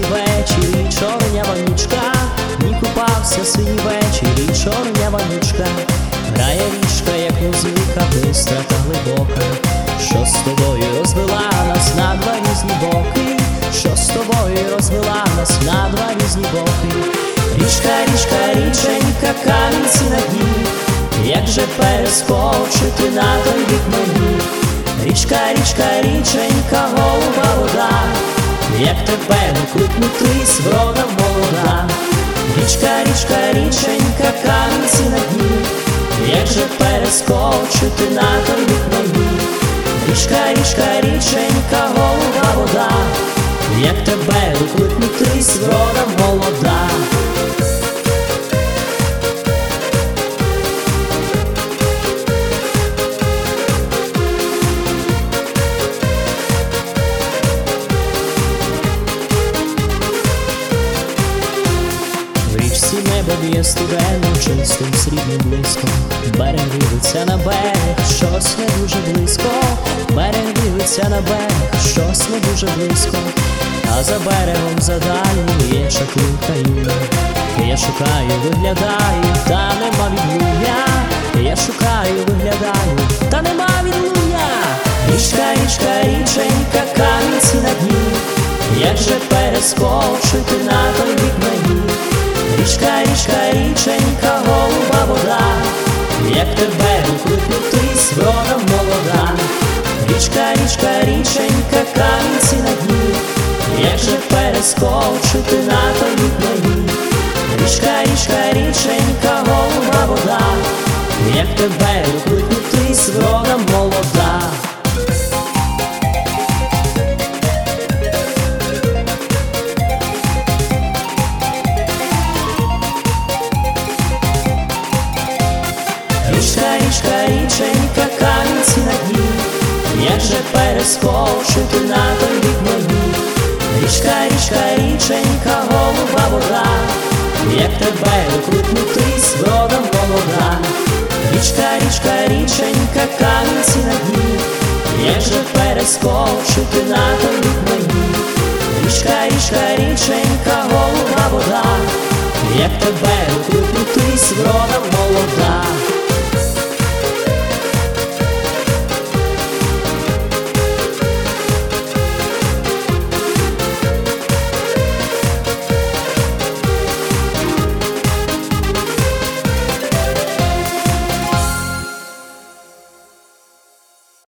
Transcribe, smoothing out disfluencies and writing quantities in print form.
синій вечір, і чорнява нічка, ні купався синій вечір, і чорнява нічка. Грає річка, як музика, бистра та глибока, що з тобою розвела нас на два різні боки, що з тобою розвела нас на два різні боки. Річка, річка, річенька, камінці на дні, як же перескочити на той бік мені? Річка, річка, річенька, голуба вода, як тебе не кликнутись, врода молода. Річка, річка, річенька, камінці на дні, як же перескочити на той бік мені? Річка, річка, річенька, голуба вода, як тебе не кликнутись, врода молода. Небо б'є студено, чистим срібним блиском, берег дивиться на берег, щось не дуже близько, берег дивиться на берег, щось не дуже близько, а за берегом задалі є чаклунка юна. Я шукаю, виглядаю, та нема відлуння, я шукаю, виглядаю, та нема відлуння. Річка, річка, річенька, камінці на дні, як же перескочити на той бік мені? Річка, річка, річенька, голуба вода, як тебе не кликнутись, врода молода. Річка, річка, річенька, камінці на дні, як же перескочити на той бік мені? Річка, річка, річенька, голуба вода, як тебе не кликнутись, врода молода. Річка, річка, річенька, камінці на дні, як же перескочити на той бік мені? Річка, річка, річенька, голуба вода, як тебе не кликнутись, врода молода. Річка, річка, річенька, камінці на дні, як же перескочити на той бік мені? Річка, річка, річенька, голуба вода, як тебе не кликнутись,